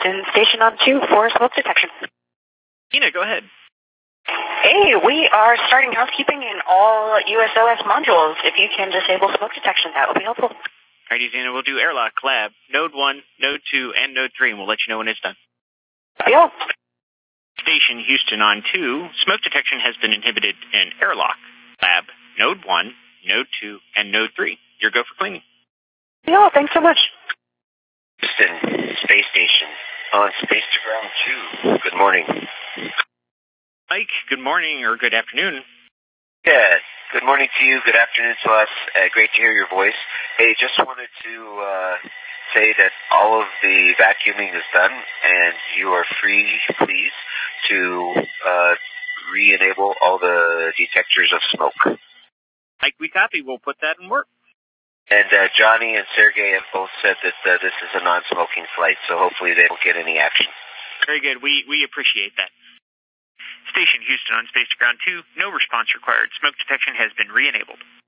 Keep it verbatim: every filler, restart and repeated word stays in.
Houston, station on two for smoke detection. Tina, go ahead. Hey, we are starting housekeeping in all U S O S modules. If you can disable smoke detection, that would be helpful. Alrighty, Tina, we'll do airlock lab, node one, node two, and node three, and we'll let you know when it's done. Yeah. Station Houston on two, smoke detection has been inhibited in airlock lab, node one, node two, and node three. Your go for cleaning. Yeah, thanks so much. Houston, space station, on space to ground two. Good morning. Mike, good morning or good afternoon. Yeah, good morning to you, good afternoon to us. Uh, great to hear your voice. Hey, just wanted to uh, say that all of the vacuuming is done, and you are free, please, to uh, re-enable all the detectors of smoke. Mike, we copy. We'll put that in work. And uh, Johnny and Sergey have both said that uh, this is a non-smoking flight, so hopefully they don't get any action. Very good. We we appreciate that. Station Houston on space to ground two, no response required. Smoke detection has been re-enabled.